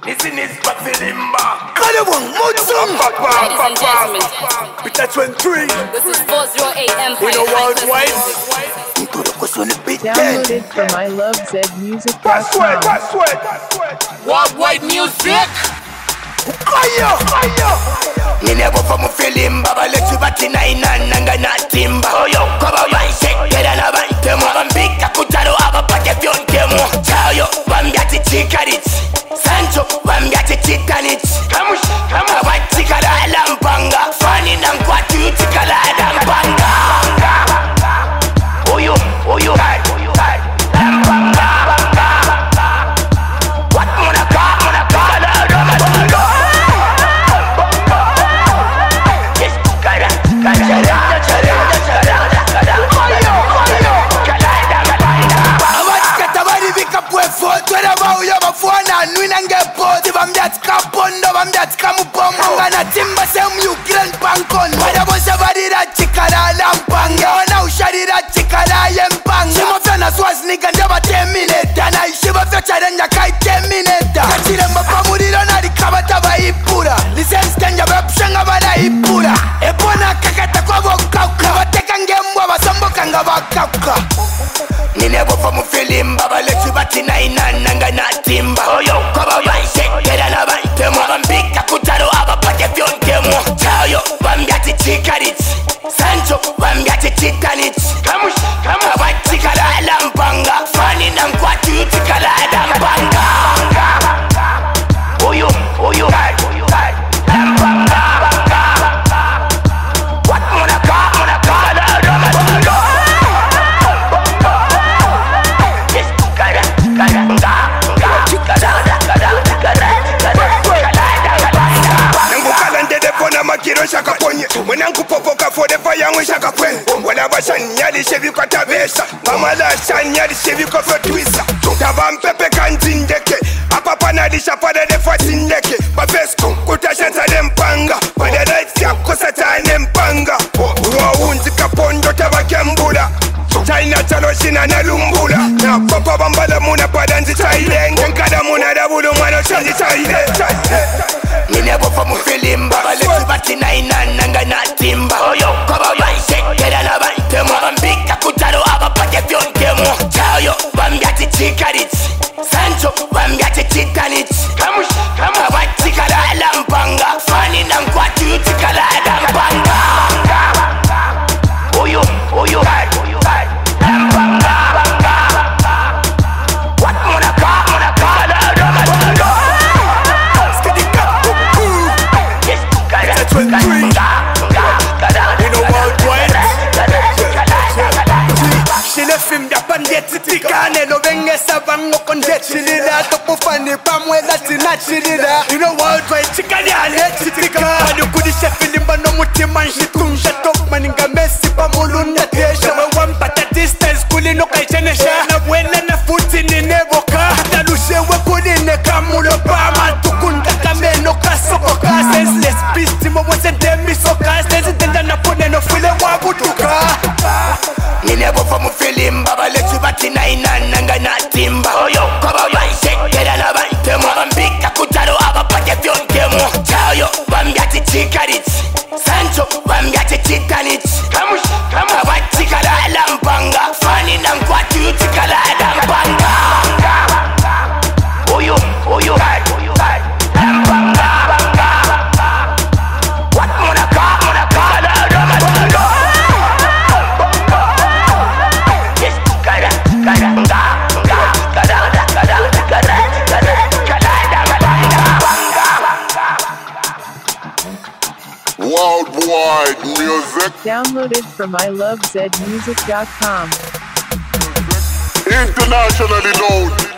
Listen is back Filimba. Kalewang, Mutsum. Ladies and gentlemen, Peter 23. this is 408 Empire. We know worldwide. Downloaded from ilovezmusic.com. Password. Worldwide music. Ninebo from Filimba, let's you back in Nanga Natimba. Oh yo, come on, my shake, get an avantemo. Bambika Kutaro, Abapakefyon Kemo. Chayo, Bambiati Chikarit. Sancho, Bambiati Chitanit. Kamush, Kamawatikala Lampanga. Fanny Nankwatu Tikala Lampanga. Oh yo, Lampanga. What Monaka? Timba sem Ukraine pankon Mada bonsa vadira chikala lampanga Wana ushadira chikala yempanga Shimo fena swaz nigga ndaba 10 minutes Na ishiba fyo charenya kai 10 minutes Kachile mbapamuriro na likabata ba ipura Lisense kenja bapshanga bada ipura Ebona kakata kwa vokauka Wateka ngembwa basomboka nga bakauka Ninebo fa mufilimba Balechi batina inananga na timba Oyo kwa babaishe Kera na bantemo Bambika kutaro Abapakefyon kemo Chayo Bambiati chikarit Sancho Bambiati chitanit Kamush Abatikala lampanga Fani nankwatu tikala lampanga Oyo Lampanga What monaka Makiro shakaponye Mwenangu popoka fode pa yangu shakapwen Wala bashan yali shevi kwa tabesa Mamala shan yali shevi kwa fetwisa Taba mpepe kanzindeke Apa panadisha pada defwa sindeke Bafesko kutashansa dempanga Pada daiti ya kusata nempanga Uwa unzi kapondo taba kembula China chalo shina na lumbula Na papa bambala muna padanzi chaile Nkada muna dabulu mwano chanji chaile Ninebo fa mufilimba Balechi batina inananga na timba Oyo kwa babaishe Kera na bantemo Bambika kutaro Abapakefyon kemo Chayo Bambiati chikarit Sancho Bambiati chitanit Kamush Abatikala lampanga Fani nankwatu tikala lampanga Oyo Lampanga What monaka Shile film da pandeti tikane no venge savango kondet shilida topo fani pamweza tina shilida You know worldwide chikani aleti tika Manu kudisha filimba no mutima nshitunja top maninga mesi pamulunda tesha Wampata distance kuli no kaichenesha Na wena na futi ni neboka Hata lushe we kuli ne kamulo pama Tukunda kame no kasokoka Senseless beast mo wase demi soka Sensi tenda na pone no file wabutuka Ninebo fa mufilimba Balechi batina inananga na timba Oyo kwa babaishe Kera na bantemo Bambika kutaro Abapakefyon kemo Chayo Bambiati chikarit Sancho Bambiati chitanit Kamush Abatikala lampanga Fani nankwatu tikala lampanga Oyo Lampanga What monaka Worldwide music. Downloaded from ilovezmusic.com. Internationally known.